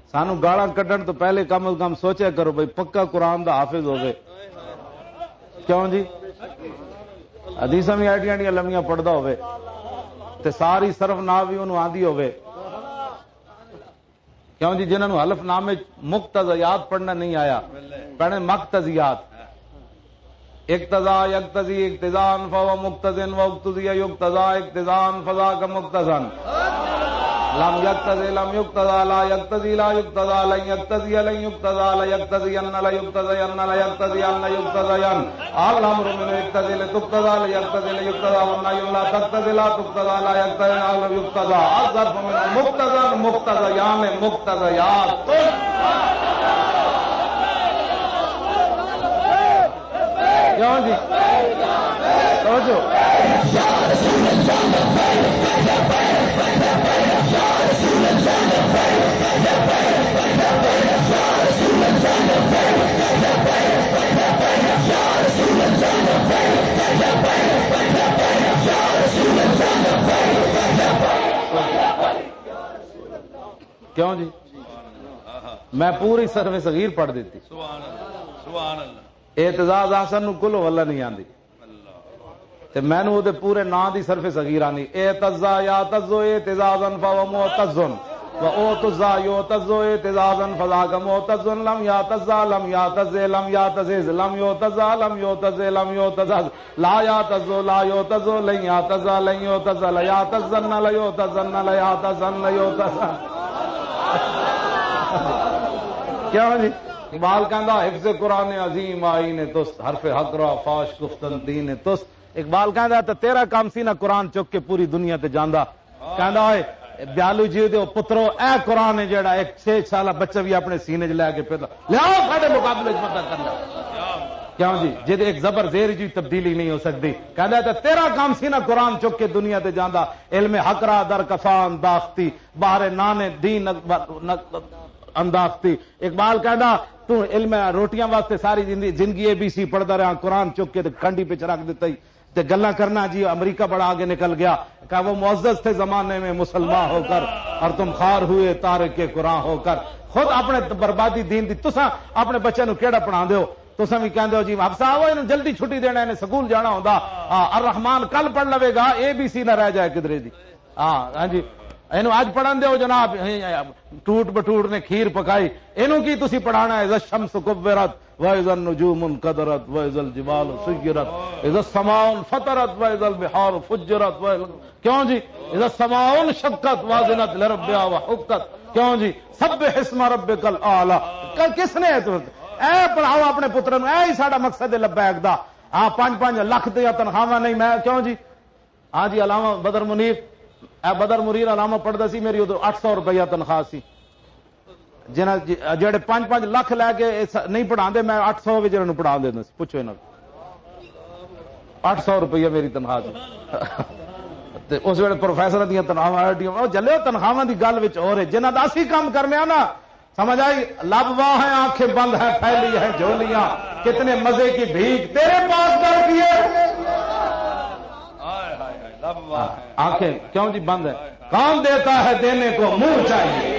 سانو گالاں کڈن تو پہلے کم از کم سوچیا کرو بھائی پکا قرآن دا حافظ ہوگے. کیوں جی حدیثاں بھی ایڈیاں ایڈیاں لمیاں پڑھدا ہوے تے ساری صرف نہ بھی انہوں آندی ہوے. کیوں جی جنہوں نے حلف نامے مقتضیات پڑھنا نہیں آیا پڑھنے مقتضیات. اقتضا یقتضی اقتضان فهو مقتضن واقتضی یقتضا اقتضان فذاک مقتضن. لم یقتضی لم یقتضا لا یقتضی لا یقتضا لن یقتضی لن یقتضا لا یقتضی ان لا یقتضی ان لا یقتضی ان یقتضی ان. الامر من یقتضی لتقتضا لا یقتضی لیقتضا والنهی لا تقتضی لا تقتضا لا یقتضی لا یقتضا. الظرف من مقتضى مقتضیان مقتضیات. کیوں جی توجہ کیوں جی میں پوری سرف صغیر پڑھ دیتی. سبحان اللہ. اعتزاز حسن نو کلو والا نہیں آندی تے میں نو دے پورے نا دی صرف صغیر آنی. اعتزا یا تزو اعتزازا فهو معتز و اوتزا یعتزو اعتزازا فذاک معتز. لم یعتزا لم یعتز لم یعتزز لم یعتزا لم یعتز لم یعتزز لا یعتزو لا یعتزو لن یعتزا لن یعتز لا یعتزن لا یعتزن لا یعتزن لا یعتزن. کیوں جی اقبال کہندا حفظ قرآن عظیم آئین تست حرف حق را فاش گفتن دین تست. اقبال کہندا تے تیرا کام سی نا قرآن چک کے پوری دنیا تے جاندا. کہندا اے بیالو جی دے پترو اے قرآن ہے جیڑا ایک 6 سالہ بچہ بھی اپنے سینے چ لے کے پیدا لیاؤ ساڈے مقابلے وچ مدد کرنا. کیوں جی جے ایک زبر زیر جی تبدیلی نہیں ہو سکتی. کہندا تے تیرا کام سی نا قرآن چک کے دنیا تے جاندا. علم حق را در کفان داختی باہر نان دین انداختی. اقبال کہندا تو علم روٹیاں واسطے ساری زندگی ABC پڑھتا رہا قرآن چک کے کنڈی پہ رکھ دیتا ہی تے گلا کرنا جی امریکہ بڑا آگے نکل گیا کہ وہ معزز تھے زمانے میں مسلمان ہو کر اور تم خار ہوئے تارک کے قرآن ہو کر. خود اپنے بربادی دین دی تساں اپنے بچے نو کیڑا پڑھا دیو. تساں بھی کہندے ہو جی حفصہ آو انہوں جلدی چھٹی دینا انہیں سکول جانا ہوندا. الرحمان کل پڑھ لوے گا ABC نہ رہ جائے کدرے دی. ہاں جی اینو آج پڑھن دیو جناب ٹوٹ بٹوٹ نے کھیر پکائی. اینو کی تسی پڑھانا ہے اذا الشمس کبرت واذا النجوم انقدرت واذا الجبال سيرت اذا السماء فطرت واذا البحار فجرت. کیوں جی اذا السماء انشقت وازنت لربها وحقت. کیوں جی سبح اسم ربک الاعلی. کس نے اے پڑھاؤ اپنے پتر نو. اے ہی ساڈا مقصد ہے لبیک دا. 5-5 لاکھ دیا تنخواہ نہیں میں. کیوں جی ہاں جی علامہ بدر منیر بدر منیر علامہ پڑھتا سی میری ادھر 800 روپیہ تنخواہ سی. جنہ جڑے 5-5 لاکھ لے کے نہیں پڑھا دے میں 800 بھی جنہوں پڑھا دینا پوچھو انہوں 800 روپیہ میری تنخواہ سی. اس ویلے پروفیسر دیا تنخواہ جلے تنخواہ کی گل ہو رہے جنہ کا اسی کام کرنے نا سمجھ آئی. لب واہ ہیں آنکھیں بند ہیں پھیلی ہیں جھولیاں کتنے مزے کی بھیک تیرے پاس کر دیے. آنکھیں کیوں جی بند ہے. کام دیتا ہے دینے کو منہ چاہیے.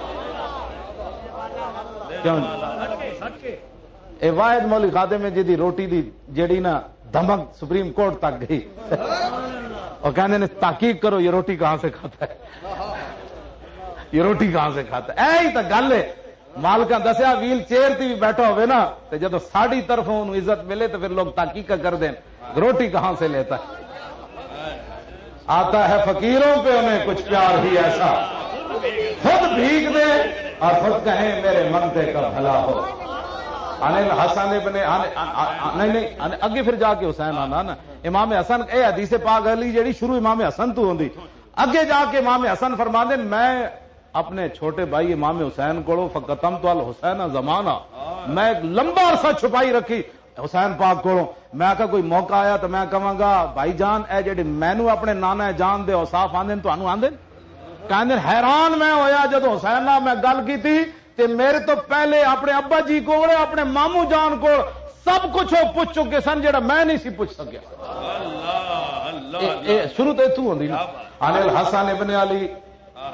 کیوں اے واحد مولی خادم میں جی روٹی دی جیڑی نا دھمک سپریم کورٹ تک گئی اور کہنے نے تحقیق کرو یہ روٹی کہاں سے کھاتا ہے یہ روٹی کہاں سے کھاتا ہے. اے ہی تو گل ہے. مالکاں دسیا ویل چیئر تے بھی بیٹھا ہوئے نا تو جب ساڑی طرفوں انہوں عزت ملے تو پھر لوگ تحقیق کر دیں روٹی کہاں سے لیتا ہے. آتا ہے فقیروں پہ انہیں کچھ پیار ہی ایسا خود بھیگ دے اور خود کہیں میرے منتے کا بھلا ہو. حسن ابن نہیں اگے پھر جا کے حسین آنا نا امام حسن اے حدیث پاک علی جیڑی شروع امام حسن تو ہوندی اگے جا کے امام حسن فرما دے میں اپنے چھوٹے بھائی امام حسین کو فقتم تو الحسین زمانہ میں ایک لمبا عرصہ چھپائی رکھی حسین پاک کو. میں کہ کوئی موقع آیا تو میں کہاں گا بھائی جان اے جڑے مینو اپنے نانا جان دے اوصاف آندے تو انو آندے کہندے حیران میں ہویا جب حسین نال میں گل کیتی تے میرے تو پہلے اپنے ابا جی کو اپنے مامو جان کو سب کچھ وہ پوچھ چکے سن جڑا میں نہیں سی پوچھ سکیا. شروع تو اتوں ہوندی نا. عن الحسن ابن علی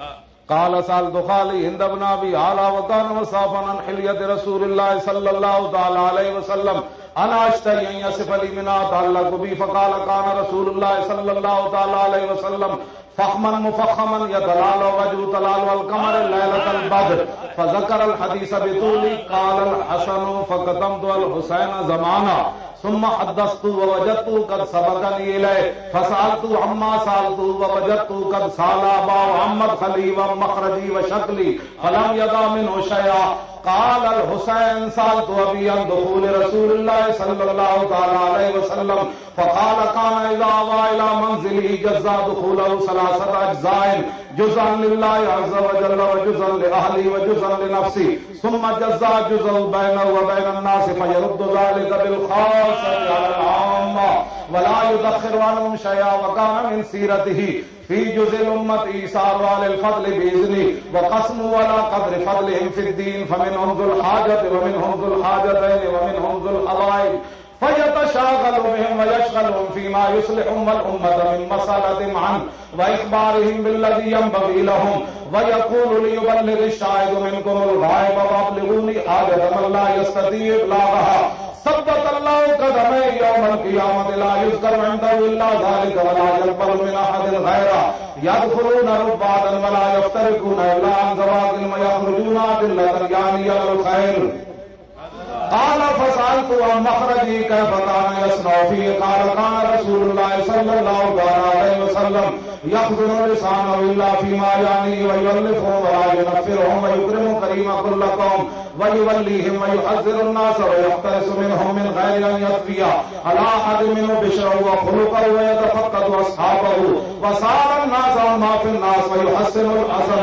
قال سألت خالي هند بن أبي هالة وكان مصافا عن حلية رسول الله صلى الله تعالى عليه وسلم أنا أشتهي أن يصف لي منها تعلق بي فقال كان رسول الله صلى الله تعالى عليه وسلم فخما مفخما يتلال وجه تلال والقمر ليلة البدر فذكر الحديث بطولي. قال الحسن فكتمت الحسين زمانا ثم حدثت ووجدت قد سبقني إليه فسألت عما سألت ووجدت قد سال أبا محمد خلي ومخرجي وشكلي فلم يدع منه شيئا. قال الحسين سألت أبي عن دخول رسول الله صلى الله تعالى عليه وسلم فقال كان إذا أوى إلى منزله جزا دخوله 3 أجزاء جزءا لله عز وجل وجزءا لأهله وجزءا لنفسه ثم جزا جزء بينه وبين الناس فيرد ذلك بالخاصة على العامة ولا يدخر عنهم شيئا. وكان من سيرته في جزء الأمة إيثار على الفضل بإذنه وقسم ولا قدر فضلهم في الدين فمنهم ذو الحاجة ومنهم ذو الحاجتين ومنهم ذو الحوائج فيتشاغل بهم ويشغلهم فيما يصلحهم الأمة من مسألة عنه وإخبارهم بالذي ينبغي لهم ويقول ليبلغ الشاهد منكم الغائب وابلغوني حاجة من لا يستطيع إبلاغها. ثبت الله قدمي يوم القيامة لا يذكر عنده إلا ذلك ولا يقبل من أحد غيره يدخلون ربادا ولا يفترقون إلا عن زواج ويخرجون أدلة يعني الخير. قال فسألت عن مخرجي كيف كان يصنع فيه قال كان رسول الله صلى الله عليه وسلم يخزن لسانه إلا فيما يعني ويؤلفهم ولا ينفرهم ويكرم كريم كل قوم ويوليهم ويحذر الناس ويحترس منهم من غير أن يطفي على أحد منه بشره وخلقه ويتفقد أصحابه وسار الناس عما في الناس ويحسن الحسن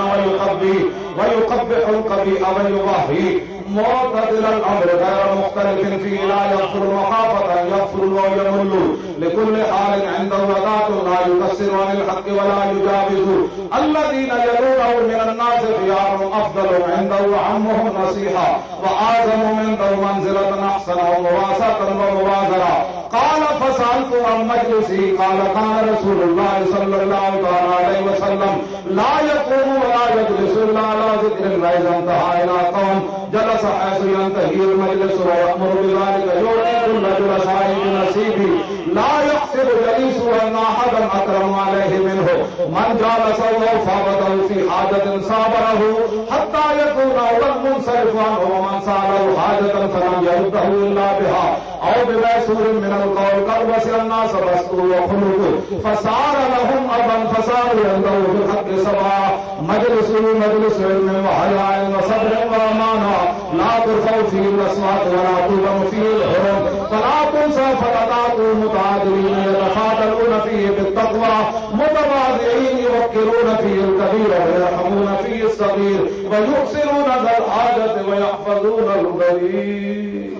ويقبح القبيح ويضحي معتدل الأمر غير مختلف فيه لا يغفر مخافة يغفر ويمل لكل حال عنده وذات لا يكسر عن الحق ولا يجاوز. الذين يلونه من الناس خيارهم أفضل عنده وعمهم نصيحة وأعظم عنده منزلة أحسن ومواساة ومبادرة. قال فسألت عن مجلسه قال كان رسول الله صلى الله عليه وسلم لا يقوم ولا يجلس إلا على ذكر الله إذا انتهى إلى قوم جلس حيث ينتهي المجلس ويأمر بذلك يعطي كل جلسائه بنصيبه لا يحسب جليسه أن أحدا أكرم عليه منه من جالسه أو فاوته في حاجة صابره حتى يكون هو المنصرف عنه ومن سأله حاجة فلم يرده إلا بها أو بميسور من القول قد وسع الناس رزقه وخلقه فصار لهم أبا فصاروا عنده بالحق سواء. مجلسه مجلس علم وحياء وصبر وأمانة لا ترفع فيه الأصوات ولا تظلم فيه الحرم فلا تنسى فتدعوا متعادلين يتفاضلون فيه بالتقوى متواضعين يوقرون فيه الكبير ويرحمون فيه الصغير ويحسنون ذا الحاجة ويحفظون الغريب.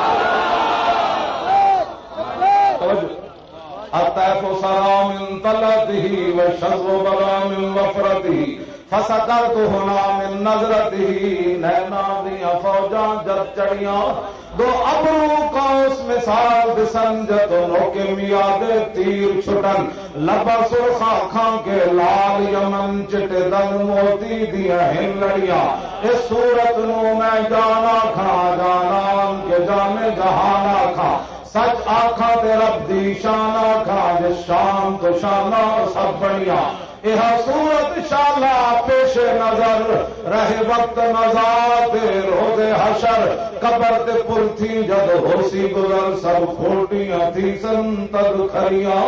الطيف سرى من طلته والشذر بلا من وفرته فسکرت ہونا من نظرته نینا دیا فوجاں جب چڑیاں دو ابرو کا اس مثال بسنجت نوکے میاد تیر چھٹن لبا سرخا کھاں کے لال یمن چٹے دن موتی دیا ہن لڑیاں اس صورت نو میں جانا کھا جانا کے جانے جہانا کھا سچ آنکھاں تے رب دی شان آنکھاں جس شان تو شانہ سب بڑیاں یہ صورت شالا پیش نظر رہے وقت نظار روز حشر قبر تے پل تھی جد ہوسی گزر سب کھوٹیاں تھی سنتد کھریاں.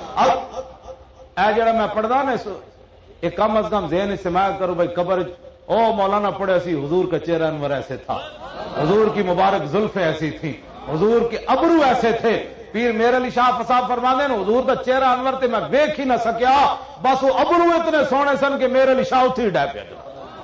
اے جڑا میں پڑھدا نا ایک کم از کم ذہن استعمال کرو بھائی قبر او مولانا پڑھے سی حضور کا چہرہ انور ایسے تھا حضور کی مبارک زلفیں ایسی تھیں حضور کے ابرو ایسے تھے. پیر میرے علی شاہ فصاحب فرماندے نے حضور دا چہرہ انور تے میں دیکھ ہی نہ سکیا بس وہ ابرو اتنے سونے سن کہ میرے علی شاہ اتھی ڈے پیا.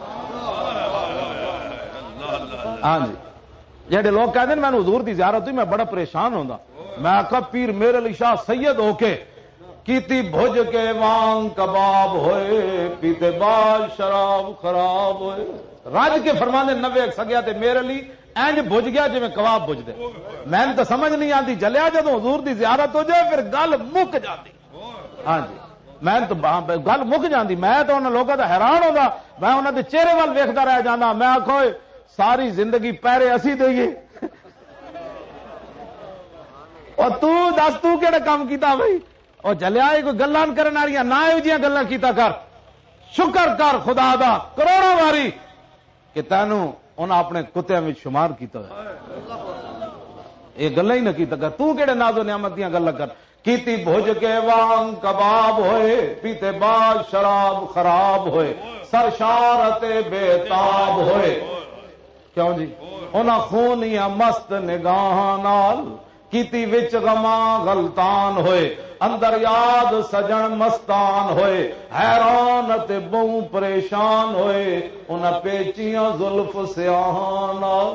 ہاں جی جہے لوگ کہتے ہیں میں حضور دی زیارت ہوئی میں بڑا پریشان ہوندا میں آخا پیر میرے علی شاہ سید ہو کے کیتی بھج کے وانگ کباب ہوئے پیتے بعد شراب خراب ہوئے راج کے فرماندے نوے سگیا تے میرے علی اینج بج گیا جی میں کباب بج دے میں تو سمجھ نہیں آتی جلیا جدو حضور دی زیارت ہو جائے پھر گل مک جاتی. ہاں جی میں تو گل مک جاندی، میں تو انہوں لوگوں کا حیران ہوگا، میں انہوں دے چہرے وال ویکھدا رہ جانا، میں آکھو ساری زندگی پیرے اسی دئیے اور تو دس تو کہڑا کام کیتا بھائی؟ اور چلیا کوئی گلاں کرن والیاں نہ ایہو جیاں گلاں کیتا کر، شکر کر خدا دا کروڑوں واری کہ تینوں انہاں اپنے کتیاں وچ شمار کیتا ہے، یہ گلاں ہی نہ کیتا کر، تو کہڑے ناز و نعمت دیاں گلاں کر، کیتی بھج کے وانگ کباب ہوئے، پیتے بعد شراب خراب ہوئے، سرشارت بے تاب ہوئے، کیوں جی انہاں خونیاں مست نگاہاں نال کیتی وچ غماں غلطان ہوئے، اندر یاد سجن مستان ہوئے، حیران تے بہوں پریشان ہوئے، انہاں پیچیاں زلف سیاہاں نال،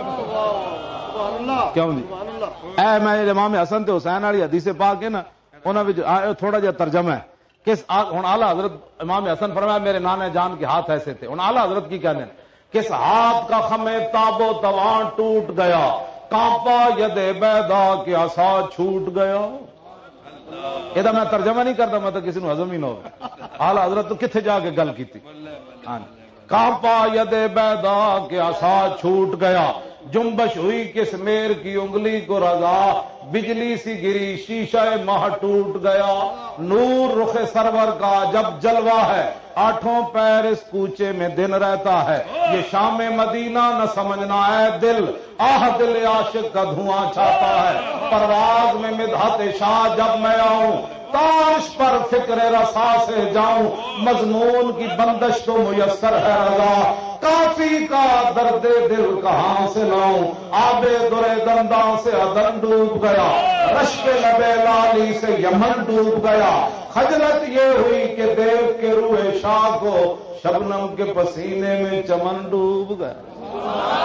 کیوں جی اے میں امام حسن تے حسین والی حدیث پاک ہے نا، انہاں وچ تھوڑا جہا ترجمہ ہے کہ ہن اعلی حضرت امام حسن فرمایا میرے نانا جان کے ہاتھ ایسے تھے، ہن اعلی حضرت کی کہنے کس ہاتھ کا خم تاب و توان ٹوٹ گیا، کانپا ید بیدا کے عصا چھوٹ گیا، یہ میں ترجمہ نہیں کرتا، میں تو کسی نے ہضم ہی نہ ہو، اعلی حضرت تو کتنے جا کے گل کی تھی، کانپا ید بیدا کے عصا چھوٹ گیا، جنبش ہوئی کس میر کی انگلی کو رضا، بجلی سی گری شیشہ ماہ ٹوٹ گیا، نور رخ سرور کا جب جلوہ ہے، آٹھوں پیر اس کوچے میں دن رہتا ہے، یہ شام مدینہ نہ سمجھنا ہے دل، آہ دل عاشق کا دھواں چھاتا ہے، پرواز میں مدحت شاہ جب میں آؤں، تاش پر فکر رسا سے جاؤں، مضمون کی بندش تو میسر ہے رضا، کافی کا درد دل کہاں سے لاؤں، آبے درے دنداں سے ادن ڈوب گیا، رشک لبے لالی سے یمن ڈوب گیا، خجلت یہ ہوئی کہ دیو کے روح شاہ کو شبنم کے پسینے میں چمن ڈوب گیا۔